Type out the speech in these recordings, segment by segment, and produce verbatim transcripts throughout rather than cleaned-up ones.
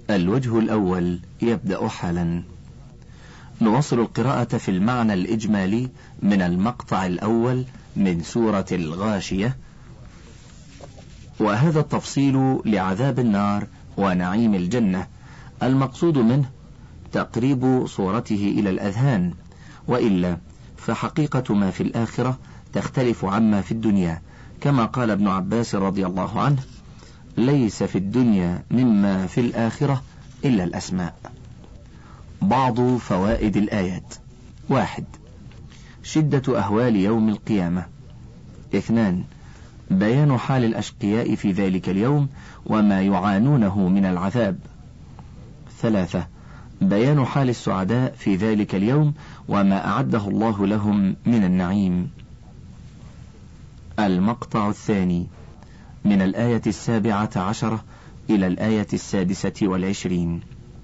الوجه الأول يبدأ حالا. نواصل القراءة في المعنى الإجمالي من المقطع الأول من سورة الغاشية، وهذا التفصيل لعذاب النار ونعيم الجنة المقصود منه تقريب صورته إلى الأذهان، وإلا فحقيقة ما في الآخرة تختلف عما في الدنيا، كما قال ابن عباس رضي الله عنه: ليس في الدنيا مما في الآخرة إلا الأسماء. بعض فوائد الآيات: واحد، شدة أهوال يوم القيامة. اثنان، بيان حال الأشقياء في ذلك اليوم وما يعانونه من العذاب. ثلاثة، بيان حال السعداء في ذلك اليوم وما أعده الله لهم من النعيم. المقطع الثاني من الآية السابعة عشرة إلى الآية السادسة والعشرين: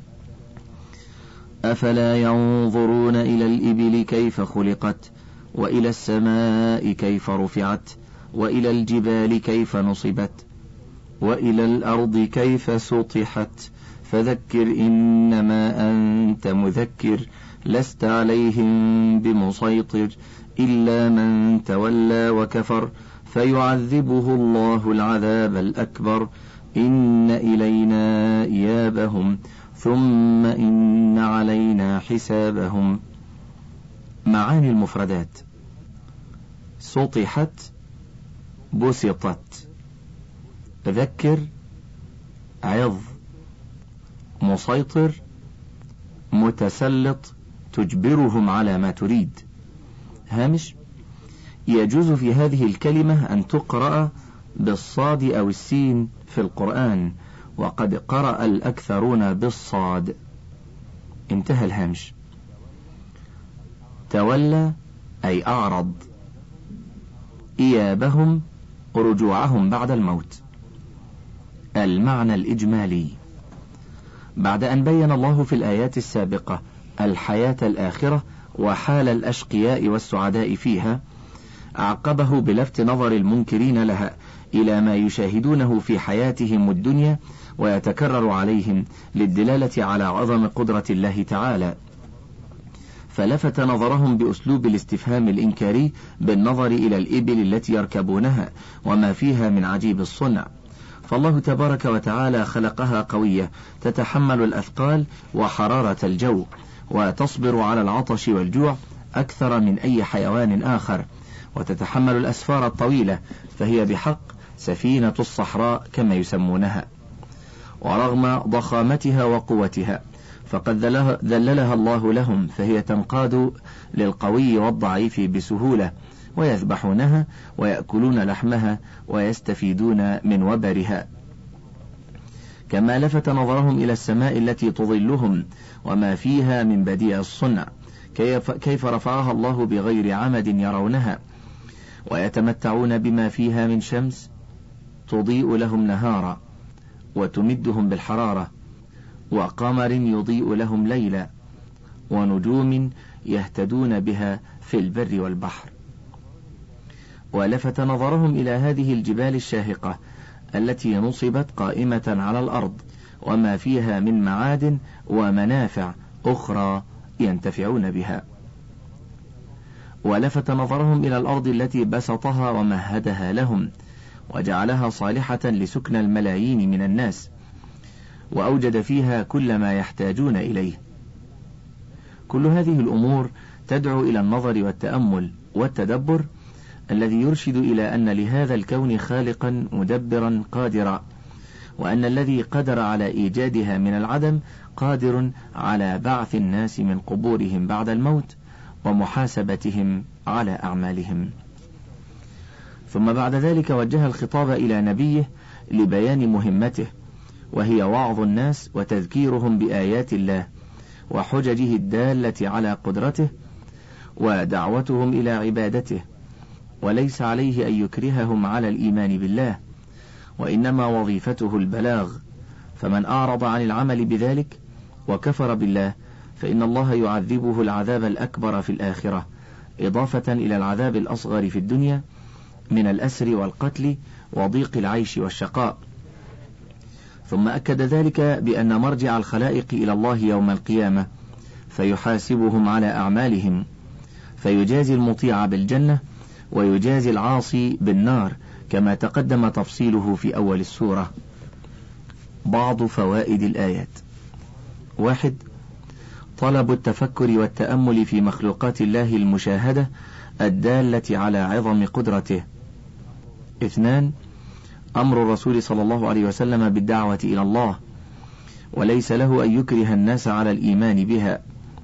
أفلا ينظرون إلى الإبل كيف خلقت، وإلى السماء كيف رفعت، وإلى الجبال كيف نصبت، وإلى الأرض كيف سطحت، فذكر إنما أنت مذكر لست عليهم بمسيطر إلا من تولى وكفر فيعذبه الله العذاب الأكبر إن إلينا إيابهم ثم إن علينا حسابهم. معاني المفردات: سطحت، بسطت، ذكر، عظ، مسيطر، متسلط، تجبرهم على ما تريد. هامش: يجوز في هذه الكلمة أن تقرأ بالصاد أو السين في القرآن، وقد قرأ الأكثرون بالصاد. انتهى الهامش. تولى أي أعرض، إيابهم رجوعهم بعد الموت. المعنى الإجمالي: بعد أن بين الله في الآيات السابقة الحياة الآخرة وحال الأشقياء والسعداء فيها، عقبه بلفت نظر المنكرين لها إلى ما يشاهدونه في حياتهم الدنيا ويتكرر عليهم للدلالة على عظم قدرة الله تعالى، فلفت نظرهم بأسلوب الاستفهام الإنكاري بالنظر إلى الإبل التي يركبونها وما فيها من عجيب الصنع. فالله تبارك وتعالى خلقها قوية تتحمل الأثقال وحرارة الجو، وتصبر على العطش والجوع أكثر من أي حيوان آخر، وتتحمل الأسفار الطويلة، فهي بحق سفينة الصحراء كما يسمونها. ورغم ضخامتها وقوتها فقد ذللها الله لهم، فهي تنقاد للقوي والضعيف بسهولة، ويذبحونها ويأكلون لحمها ويستفيدون من وبرها. كما لفت نظرهم إلى السماء التي تظلهم وما فيها من بديع الصنع، كيف, كيف رفعها الله بغير عمد يرونها، ويتمتعون بما فيها من شمس تضيء لهم نهارا وتمدهم بالحرارة، وقمر يضيء لهم ليلا، ونجوم يهتدون بها في البر والبحر. ولفت نظرهم إلى هذه الجبال الشاهقة التي نصبت قائمة على الأرض وما فيها من معادن ومنافع أخرى ينتفعون بها. ولفت نظرهم إلى الأرض التي بسطها ومهدها لهم وجعلها صالحة لسكن الملايين من الناس، وأوجد فيها كل ما يحتاجون إليه. كل هذه الأمور تدعو إلى النظر والتأمل والتدبر الذي يرشد إلى أن لهذا الكون خالقا مدبرا قادرا، وأن الذي قدر على إيجادها من العدم قادر على بعث الناس من قبورهم بعد الموت ومحاسبتهم على أعمالهم. ثم بعد ذلك وجه الخطاب إلى نبيه لبيان مهمته، وهي وعظ الناس وتذكيرهم بآيات الله وحججه الدالة على قدرته ودعوتهم إلى عبادته، وليس عليه أن يكرههم على الإيمان بالله، وإنما وظيفته البلاغ. فمن أعرض عن العمل بذلك وكفر بالله فإن الله يعذبه العذاب الأكبر في الآخرة، إضافة إلى العذاب الأصغر في الدنيا من الأسر والقتل وضيق العيش والشقاء. ثم أكد ذلك بأن مرجع الخلائق إلى الله يوم القيامة فيحاسبهم على أعمالهم، فيجازي المطيع بالجنة ويجازي العاصي بالنار، كما تقدم تفصيله في أول السورة. بعض فوائد الآيات: واحد، طلب التفكر والتأمل في مخلوقات الله المشاهدة الدالة على عظم قدرته. اثنان، أمر الرسول صلى الله عليه وسلم بالدعوة إلى الله، وليس له أن يكره الناس على الإيمان بها،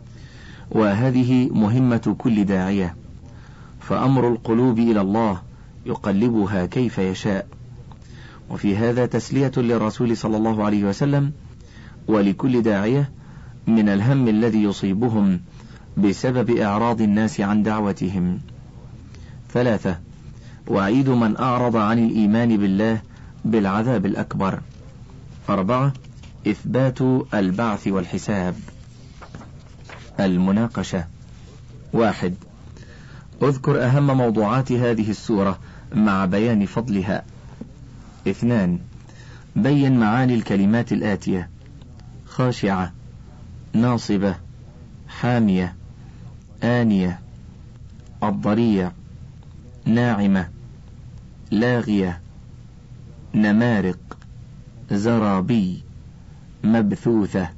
وهذه مهمة كل داعية، فأمر القلوب إلى الله يقلبها كيف يشاء. وفي هذا تسلية للرسول صلى الله عليه وسلم ولكل داعية من الهم الذي يصيبهم بسبب إعراض الناس عن دعوتهم. ثلاثة، وعيد من أعرض عن الإيمان بالله بالعذاب الأكبر. أربعة، إثبات البعث والحساب. المناقشة: واحد، اذكر أهم موضوعات هذه السورة مع بيان فضلها. اثنان، بين معاني الكلمات الآتية: خاشعة، ناصبة، حامية، آنية، الضريع، ناعمة، لاغية، نمارق، زرابي، مبثوثة.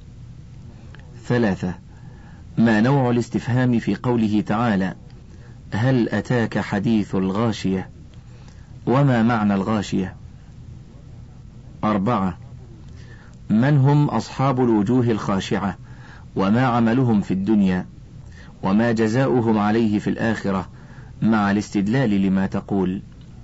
ثلاثة، ما نوع الاستفهام في قوله تعالى: هل أتاك حديث الغاشية؟ وما معنى الغاشية؟ أربعة، من هم أصحاب الوجوه الخاشعة؟ وما عملهم في الدنيا؟ وما جزاؤهم عليه في الآخرة؟ مع الاستدلال لما تقول.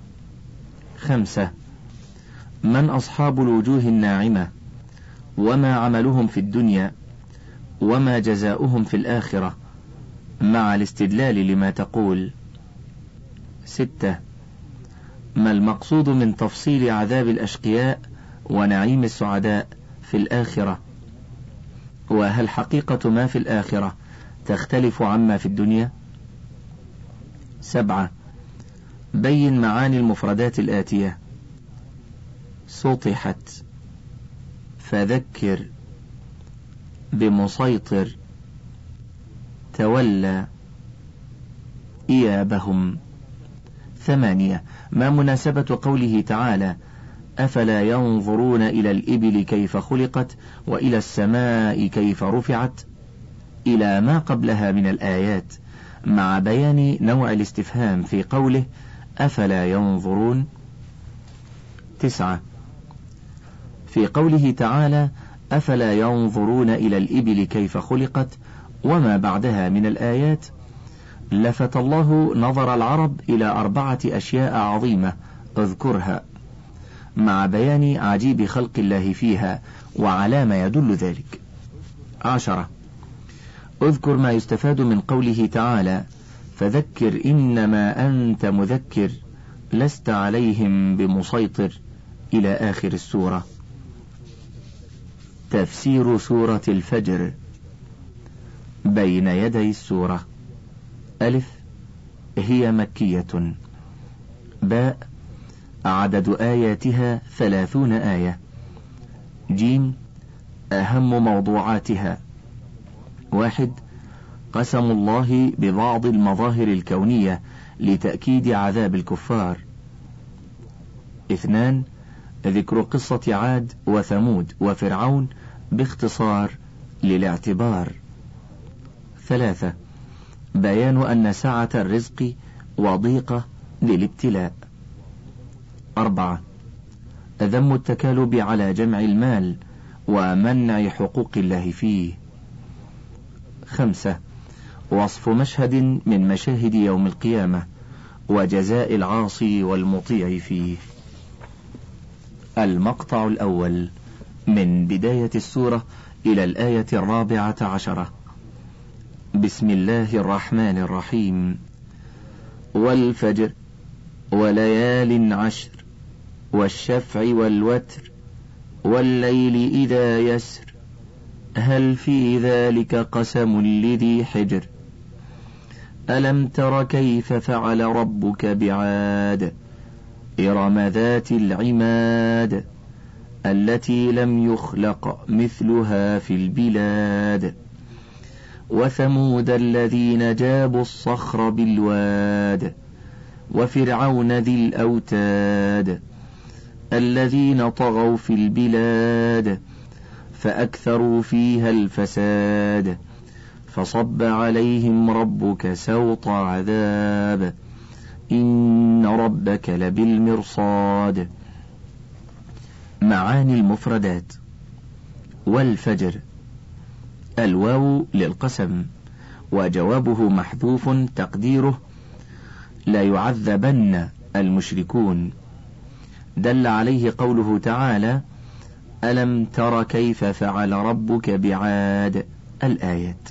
خمسة، من أصحاب الوجوه الناعمة؟ وما عملهم في الدنيا؟ وما جزاؤهم في الآخرة؟ مع الاستدلال لما تقول. ستة، ما المقصود من تفصيل عذاب الأشقياء ونعيم السعداء في الآخرة؟ وهل حقيقة ما في الآخرة تختلف عما في الدنيا؟ سبعة، بين معاني المفردات الآتية: سطحت، فذكر، بمسيطر، تولى، إيابهم. ثمانية، ما مناسبة قوله تعالى: أفلا ينظرون إلى الإبل كيف خلقت وإلى السماء كيف رفعت، إلى ما قبلها من الآيات، مع بيان نوع الاستفهام في قوله أفلا ينظرون. تسعة، في قوله تعالى أفلا ينظرون إلى الإبل كيف خلقت وما بعدها من الآيات، لفت الله نظر العرب إلى أربعة أشياء عظيمة اذكرها، مع بيان عجيب خلق الله فيها وعلى ما يدل ذلك. عشرة، اذكر ما يستفاد من قوله تعالى فذكر إنما أنت مذكر لست عليهم بمسيطر إلى آخر السورة. تفسير سورة الفجر. بين يدي السورة: ألف، هي مكية. باء، عدد آياتها ثلاثون آية. جيم، أهم موضوعاتها: واحد، قسم الله ببعض المظاهر الكونية لتأكيد عذاب الكفار. اثنان، ذكر قصة عاد وثمود وفرعون باختصار للاعتبار. ثلاثة، بيان أن سعة الرزق وضيقة للابتلاء. أربعة، ذم التكالب على جمع المال ومنع حقوق الله فيه. خمسة، وصف مشهد من مشاهد يوم القيامة وجزاء العاصي والمطيع فيه. المقطع الأول من بداية السورة إلى الآية الرابعة عشرة. بسم الله الرحمن الرحيم. والفجر وليال عشر والشفع والوتر والليل إذا يسر هل في ذلك قسم لذي حجر ألم تر كيف فعل ربك بعاد إرم ذات العماد التي لم يخلق مثلها في البلاد وثمود الذين جابوا الصخر بالواد وفرعون ذي الأوتاد الذين طغوا في البلاد فأكثروا فيها الفساد فصب عليهم ربك سوط عذاب إن ربك لبالمرصاد. معاني المفردات. والفجر، الواو للقسم وجوابه محذوف تقديره لا يعذبن المشركون، دل عليه قوله تعالى ألم تر كيف فعل ربك بعاد الآيات.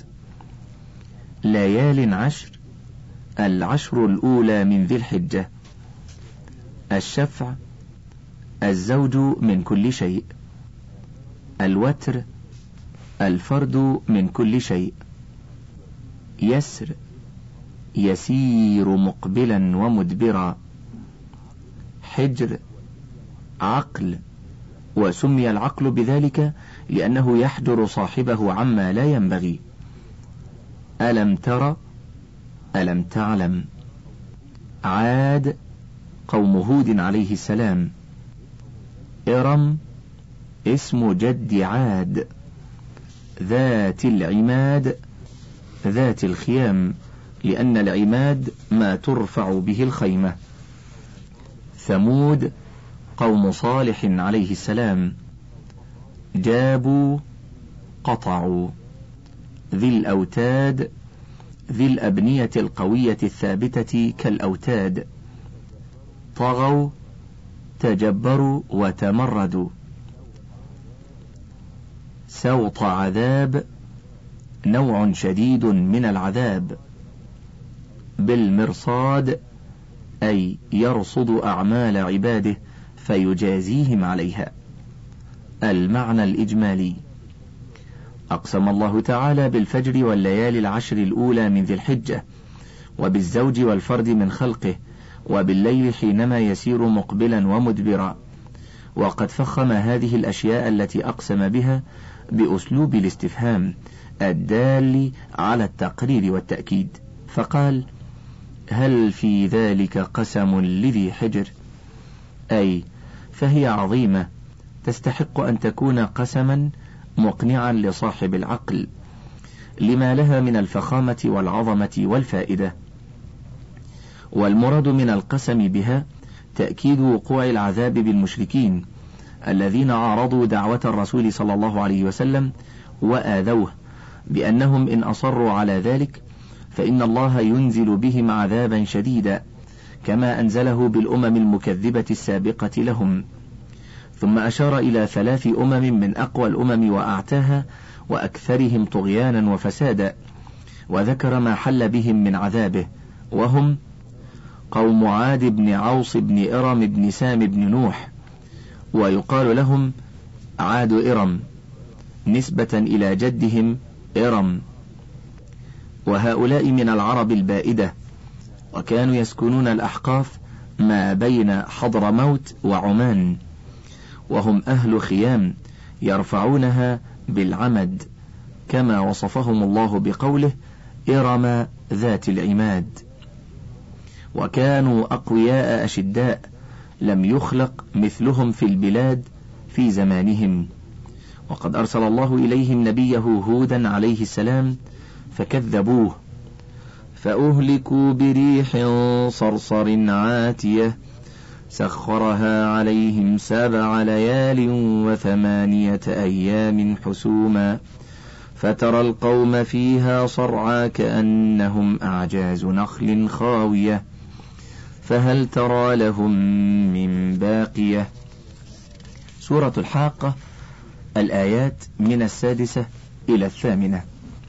ليال عشر، العشر الأولى من ذي الحجة. الشفع، الزوج من كل شيء. الوتر، الفرد من كل شيء. يسر، يسير مقبلا ومدبرا. حجر، عقل، وسمي العقل بذلك لأنه يحجر صاحبه عما لا ينبغي. ألم تر، ألم تعلم. عاد، قوم هود عليه السلام. إرم، اسم جد عاد. ذات العماد، ذات الخيام، لأن العماد ما ترفع به الخيمة. ثمود، قوم صالح عليه السلام. جابوا، قطعوا. ذي الأوتاد، ذي الأبنية القوية الثابتة كالأوتاد. طغوا، تجبروا وتمردوا. سوط عذاب، نوع شديد من العذاب. بالمرصاد، أي يرصد أعمال عباده فيجازيهم عليها. المعنى الإجمالي. أقسم الله تعالى بالفجر والليالي العشر الأولى من ذي الحجة، وبالزوج والفرد من خلقه، وبالليل حينما يسير مقبلا ومدبرا، وقد فخم هذه الأشياء التي أقسم بها بأسلوب الاستفهام الدال على التقرير والتأكيد، فقال هل في ذلك قسم لذي حجر، أي فهي عظيمة تستحق أن تكون قسما مقنعا لصاحب العقل لما لها من الفخامة والعظمة والفائدة. والمراد من القسم بها تأكيد وقوع العذاب بالمشركين الذين عارضوا دعوة الرسول صلى الله عليه وسلم وآذوه، بأنهم إن أصروا على ذلك فإن الله ينزل بهم عذابا شديدا كما أنزله بالأمم المكذبة السابقة لهم. ثم أشار إلى ثلاث أمم من أقوى الأمم وأعتاها وأكثرهم طغيانا وفسادا، وذكر ما حل بهم من عذابه، وهم قوم عاد بن عوص بن إرم بن سام بن نوح، ويقال لهم عاد إرم نسبة إلى جدهم إرم. وهؤلاء من العرب البائدة، وكانوا يسكنون الأحقاف ما بين حضرموت وعمان، وهم أهل خيام يرفعونها بالعمد كما وصفهم الله بقوله إرم ذات العماد. وكانوا أقوياء أشداء لم يخلق مثلهم في البلاد في زمانهم، وقد أرسل الله إليهم نبيه هودا عليه السلام فكذبوه فأهلكوا بريح صرصر عاتية سخرها عليهم سبع ليال وثمانية أيام حسوما فترى القوم فيها صرعى كأنهم أعجاز نخل خاوية فهل ترى لهم من باقية. سورة الحاقة، الآيات من السادسة إلى الثامنة.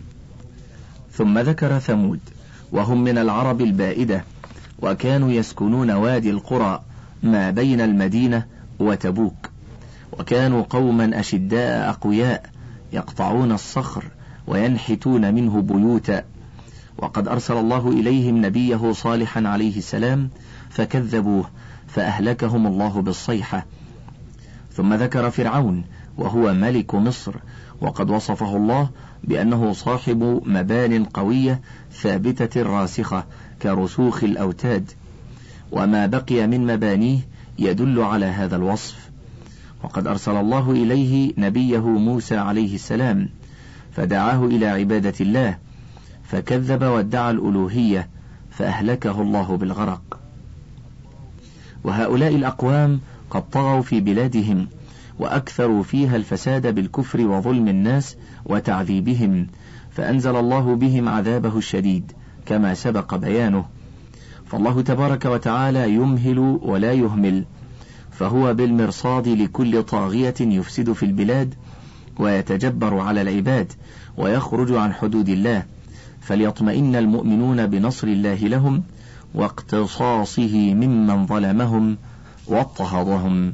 ثم ذكر ثمود، وهم من العرب البائدة، وكانوا يسكنون وادي القرى ما بين المدينة وتبوك، وكانوا قوما أشداء أقوياء يقطعون الصخر وينحتون منه بيوتا، وقد أرسل الله إليهم نبيه صالحا عليه السلام فكذبوه فأهلكهم الله بالصيحة. ثم ذكر فرعون وهو ملك مصر، وقد وصفه الله بأنه صاحب مبان قوية ثابتة راسخة كرسوخ الأوتاد، وما بقي من مبانيه يدل على هذا الوصف. وقد أرسل الله إليه نبيه موسى عليه السلام فدعاه إلى عبادة الله، فكذب وادعى الألوهية فأهلكه الله بالغرق. وهؤلاء الأقوام قد طغوا في بلادهم وأكثروا فيها الفساد بالكفر وظلم الناس وتعذيبهم، فأنزل الله بهم عذابه الشديد كما سبق بيانه. فالله تبارك وتعالى يمهل ولا يهمل، فهو بالمرصاد لكل طاغية يفسد في البلاد ويتجبر على العباد ويخرج عن حدود الله، فليطمئن المؤمنون بنصر الله لهم واقتصاصه ممن ظلمهم واضطهدهم.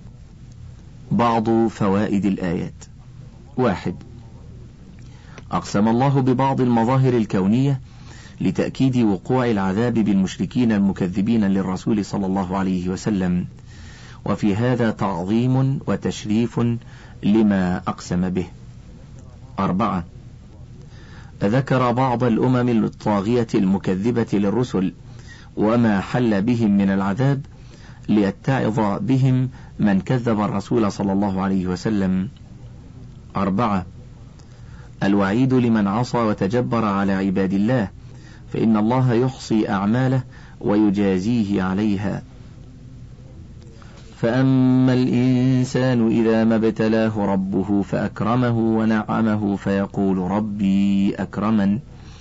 بعض فوائد الآيات: واحد، أقسم الله ببعض المظاهر الكونية لتأكيد وقوع العذاب بالمشركين المكذبين للرسول صلى الله عليه وسلم، وفي هذا تعظيم وتشريف لما أقسم به. أربعة، ذكر بعض الأمم الطاغية المكذبة للرسل وما حل بهم من العذاب ليتعظ بهم من كذب الرسول صلى الله عليه وسلم. أربعة، الوعيد لمن عصى وتجبر على عباد الله، فإن الله يحصي أعماله ويجازيه عليها. فأما الإنسان إذا ما ابتلاه ربه فأكرمه ونعمه فيقول ربي أكرمن،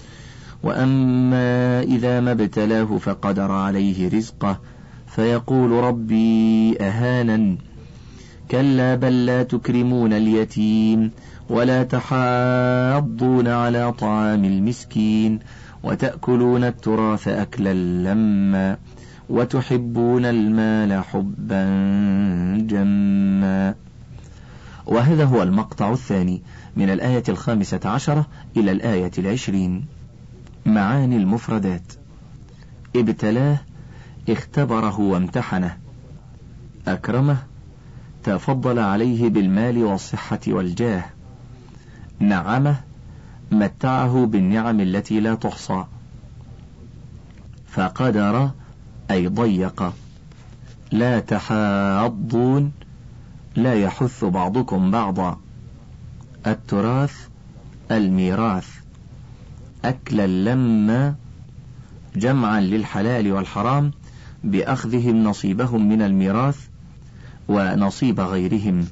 وأما إذا ما ابتلاه فقدر عليه رزقه فيقول ربي أهانن. كلا بل لا تكرمون اليتيم ولا تحاضون على طعام المسكين وتأكلون التراث أكلا لما وتحبون المال حبا جما. وهذا هو المقطع الثاني من الآية الخامسة عشرة إلى الآية العشرين. معاني المفردات: ابتلاه اختبره وامتحنه، أكرمه تفضل عليه بالمال والصحة والجاه، نعمه متعه بالنعم التي لا تحصى، فقدر أي ضيق. لا تحاضون لا يحث بعضكم بعضا. التراث الميراث. أكلا لما جمعا للحلال والحرام بأخذهم نصيبهم من الميراث ونصيب غيرهم.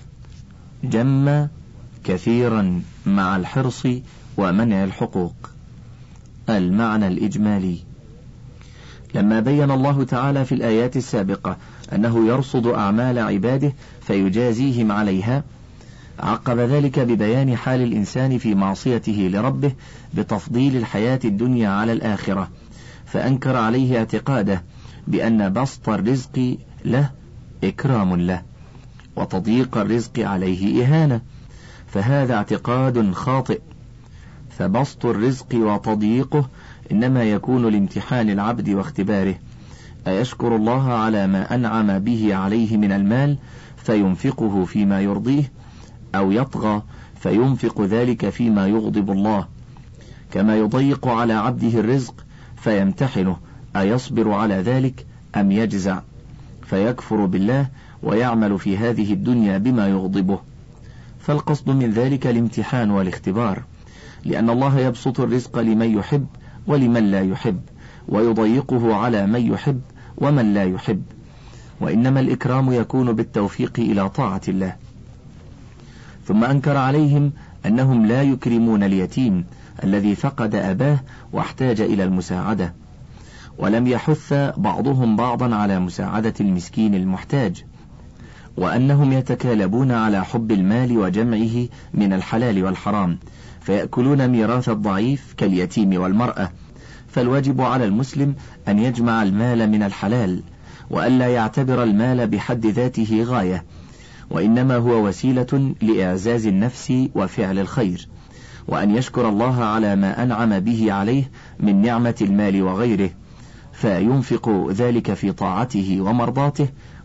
جم كثيرا مع الحرص ومنع الحقوق. المعنى الإجمالي: لما بين الله تعالى في الآيات السابقة أنه يرصد أعمال عباده فيجازيهم عليها، عقب ذلك ببيان حال الإنسان في معصيته لربه بتفضيل الحياة الدنيا على الآخرة، فأنكر عليه اعتقاده بأن بسط الرزق له إكرام له وتضييق الرزق عليه إهانة، فهذا اعتقاد خاطئ. فبسط الرزق وتضييقه إنما يكون لامتحان العبد واختباره، أيشكر الله على ما أنعم به عليه من المال فينفقه فيما يرضيه، أو يطغى فينفق ذلك فيما يغضب الله، كما يضيق على عبده الرزق فيمتحنه أيصبر على ذلك أم يجزع فيكفر بالله ويعمل في هذه الدنيا بما يغضبه. فالقصد من ذلك الامتحان والاختبار، لأن الله يبسط الرزق لمن يحب ولمن لا يحب، ويضيقه على من يحب ومن لا يحب، وإنما الإكرام يكون بالتوفيق إلى طاعة الله. ثم أنكر عليهم أنهم لا يكرمون اليتيم الذي فقد أباه واحتاج إلى المساعدة، ولم يحث بعضهم بعضا على مساعدة المسكين المحتاج، وأنهم يتكالبون على حب المال وجمعه من الحلال والحرام، فيأكلون ميراث الضعيف كاليتيم والمرأة. فالواجب على المسلم أن يجمع المال من الحلال، وألا يعتبر المال بحد ذاته غاية، وإنما هو وسيلة لإعزاز النفس وفعل الخير، وأن يشكر الله على ما أنعم به عليه من نعمة المال وغيره، فينفق ذلك في طاعته ومرضاته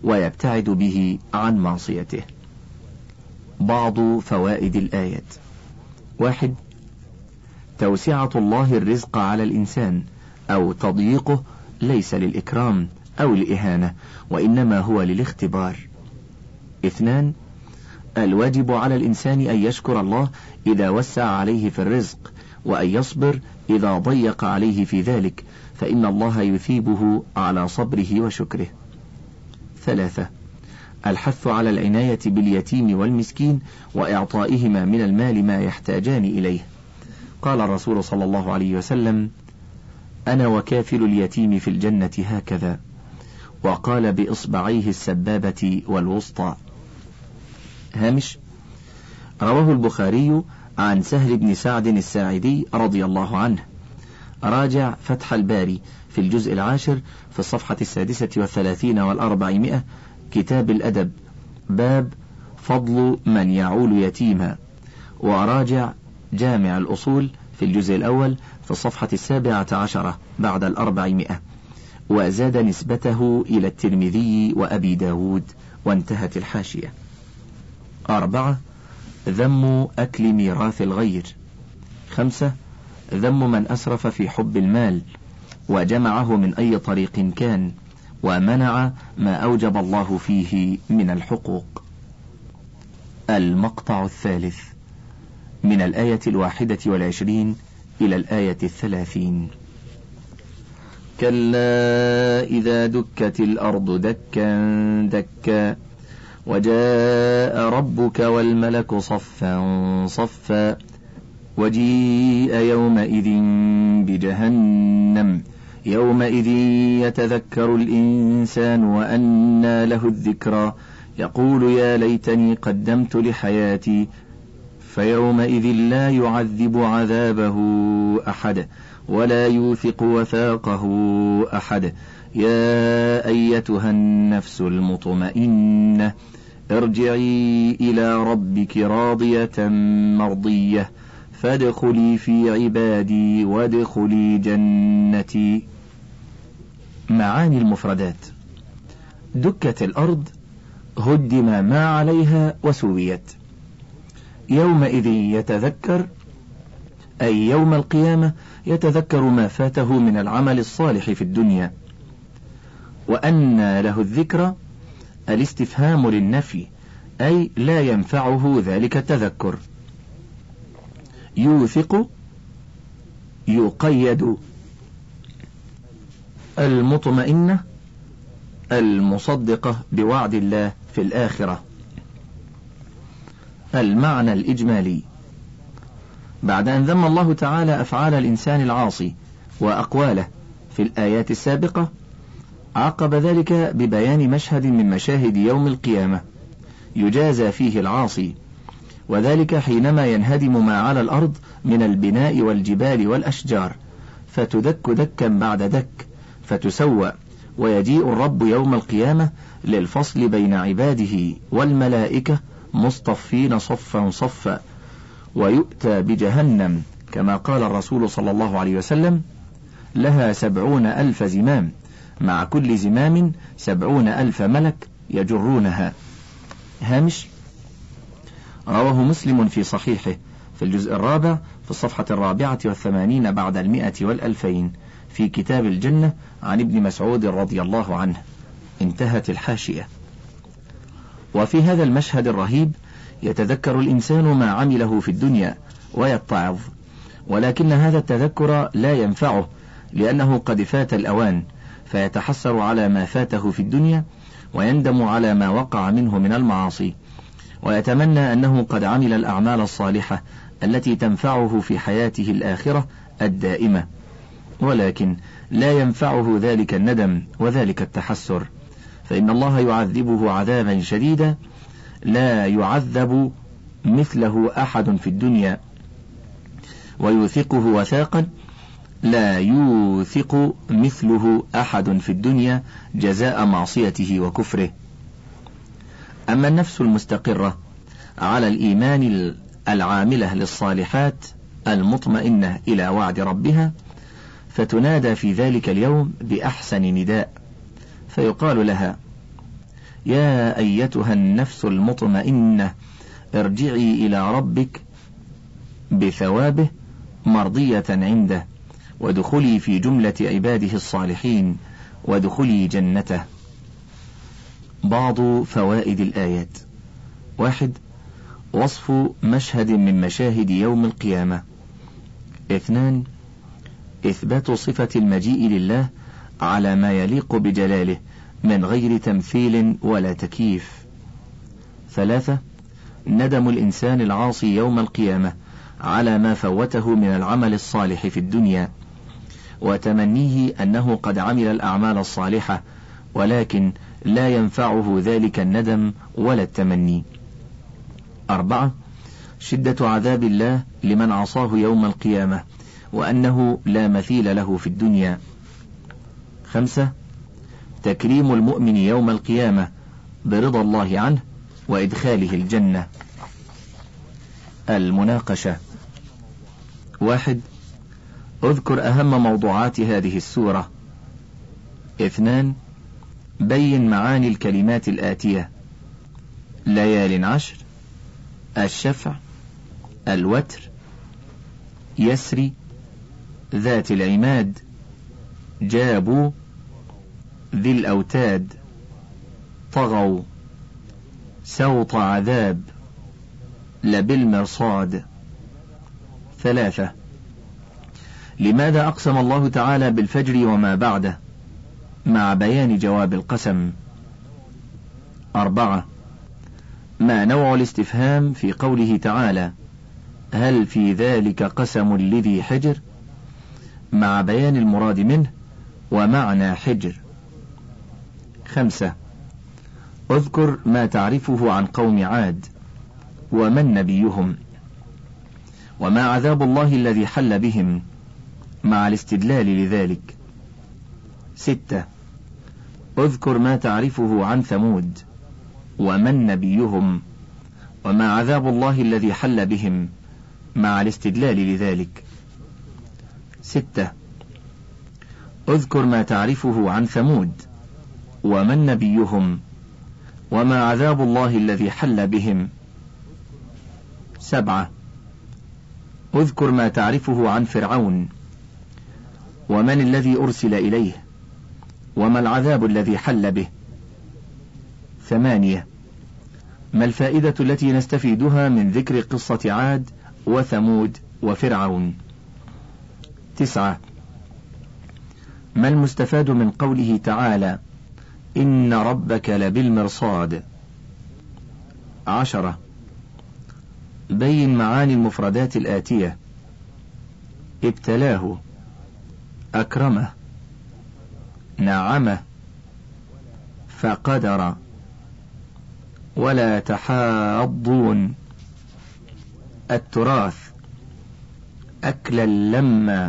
ويبتعد به عن معصيته. بعض فوائد الآيات: واحد، توسعة الله الرزق على الإنسان أو تضييقه ليس للإكرام أو الإهانة، وإنما هو للاختبار. اثنان، الواجب على الإنسان أن يشكر الله إذا وسع عليه في الرزق، وأن يصبر إذا ضيق عليه في ذلك، فإن الله يثيبه على صبره وشكره. ثلاثة، الحث على العناية باليتيم والمسكين وإعطائهما من المال ما يحتاجان إليه. قال الرسول صلى الله عليه وسلم: أنا وكافل اليتيم في الجنة هكذا، وقال بإصبعيه السبابة والوسطى. هامش: رواه البخاري عن سهل بن سعد الساعدي رضي الله عنه، راجع فتح الباري في الجزء العاشر في الصفحة السادسة والثلاثين والأربعمائة، كتاب الأدب، باب فضل من يعول يتيما، وراجع جامع الأصول في الجزء الأول في الصفحة السابعة عشرة بعد الأربعمائة، وزاد نسبته إلى الترمذي وأبي داود، وانتهت الحاشية. أربعة، ذم أكل ميراث الغير. خمسة، ذم من أسرف في حب المال وجمعه من أي طريق كان، ومنع ما أوجب الله فيه من الحقوق. المقطع الثالث من الآية الواحدة والعشرين إلى الآية الثلاثين: كلا إذا دكت الأرض دكا دكا وجاء ربك والملك صفا صفا وجيء يومئذ بجهنم يومئذ يتذكر الإنسان وأنى له الذكرى يقول يا ليتني قدمت لحياتي فيومئذ لا يعذب عذابه أحد ولا يوثق وثاقه أحد يا أيتها النفس المطمئنة ارجعي إلى ربك راضية مرضية فادخلي في عبادي وادخلي جنتي. معاني المفردات: دكت الأرض هدم ما عليها وسويت. يومئذ يتذكر أي يوم القيامة يتذكر ما فاته من العمل الصالح في الدنيا. وأنى له الذكرى الاستفهام للنفي أي لا ينفعه ذلك التذكر. يوثق يقيد. المطمئنة المصدقة بوعد الله في الآخرة. المعنى الإجمالي: بعد أن ذم الله تعالى أفعال الإنسان العاصي وأقواله في الآيات السابقة، عقب ذلك ببيان مشهد من مشاهد يوم القيامة يجازى فيه العاصي، وذلك حينما ينهدم ما على الأرض من البناء والجبال والأشجار فتدك دكا بعد دك فتسوى، ويجيء الرب يوم القيامة للفصل بين عباده والملائكة مصطفين صفا صفا، ويؤتى بجهنم كما قال الرسول صلى الله عليه وسلم: لها سبعون ألف زمام، مع كل زمام سبعون ألف ملك يجرونها. هامش: رواه مسلم في صحيحه في الجزء الرابع في الصفحة الرابعة والثمانين بعد المئة والألفين في كتاب الجنة عن ابن مسعود رضي الله عنه، انتهت الحاشية. وفي هذا المشهد الرهيب يتذكر الإنسان ما عمله في الدنيا ويتعظ، ولكن هذا التذكر لا ينفعه لأنه قد فات الأوان، فيتحسر على ما فاته في الدنيا ويندم على ما وقع منه من المعاصي، ويتمنى أنه قد عمل الأعمال الصالحة التي تنفعه في حياته الآخرة الدائمة، ولكن لا ينفعه ذلك الندم وذلك التحسر، فإن الله يعذبه عذابا شديدا لا يعذب مثله أحد في الدنيا، ويوثقه وثاقا لا يوثق مثله أحد في الدنيا جزاء معصيته وكفره. أما النفس المستقرة على الإيمان العاملة للصالحات المطمئنة إلى وعد ربها فتنادى في ذلك اليوم بأحسن نداء، فيقال لها: يا أيتها النفس المطمئنة ارجعي إلى ربك بثوابه مرضية عنده، وادخلي في جملة عباده الصالحين، وادخلي جنته. بعض فوائد الآيات: واحد، وصف مشهد من مشاهد يوم القيامة. اثنان، إثبات صفة المجيء لله على ما يليق بجلاله من غير تمثيل ولا تكييف. ثلاثة، ندم الإنسان العاصي يوم القيامة على ما فوته من العمل الصالح في الدنيا، وتمنيه أنه قد عمل الأعمال الصالحة، ولكن لا ينفعه ذلك الندم ولا التمني. أربعة، شدة عذاب الله لمن عصاه يوم القيامة، وأنه لا مثيل له في الدنيا. خمسة، تكريم المؤمن يوم القيامة برضا الله عنه وإدخاله الجنة. المناقشة: واحد، اذكر أهم موضوعات هذه السورة. اثنان، بين معاني الكلمات الآتية: ليال عشر، الشفع، الوتر، يسري، ذات العماد، جابوا، ذي الأوتاد، طغوا، سوط عذاب، لبالمرصاد. ثلاثة، لماذا أقسم الله تعالى بالفجر وما بعده مع بيان جواب القسم؟ أربعة، ما نوع الاستفهام في قوله تعالى هل في ذلك قسم لذي حجر، مع بيان المراد منه ومعنى حجر. خمسة، اذكر ما تعرفه عن قوم عاد ومن نبيهم، وما عذاب الله الذي حل بهم، مع الاستدلال لذلك. ستة، اذكر ما تعرفه عن ثمود ومن نبيهم، وما عذاب الله الذي حل بهم، مع الاستدلال لذلك. ستة، اذكر ما تعرفه عن ثمود ومن نبيهم، وما عذاب الله الذي حل بهم. سبعة، اذكر ما تعرفه عن فرعون ومن الذي أرسل إليه، وما العذاب الذي حل به. ثمانية، ما الفائدة التي نستفيدها من ذكر قصة عاد وثمود وفرعون. تسعة، ما المستفاد من قوله تعالى إن ربك لبالمرصاد. عشرة، بين معاني المفردات الآتية: ابتلاه، أكرمه، نعمه، فقدر، ولا تحاضون، التراث، أكلا لما،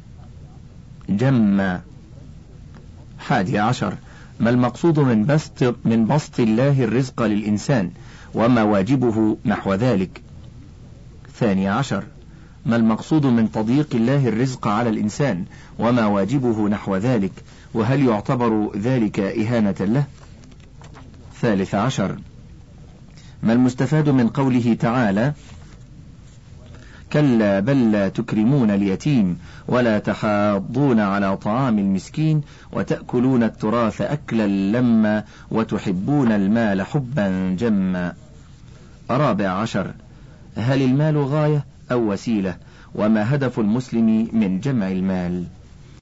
جما. حادي عشر، ما المقصود من بسط, من بسط الله الرزق للإنسان وما واجبه نحو ذلك. ثاني عشر، ما المقصود من تضييق الله الرزق على الإنسان وما واجبه نحو ذلك، وهل يعتبر ذلك إهانة له؟ ثالث عشر، ما المستفاد من قوله تعالى كلا بل لا تكرمون اليتيم ولا تحاضون على طعام المسكين وتأكلون التراث أكلا لما وتحبون المال حبا جما. رابع عشر، هل المال غاية أو وسيلة، وما هدف المسلم من جمع المال؟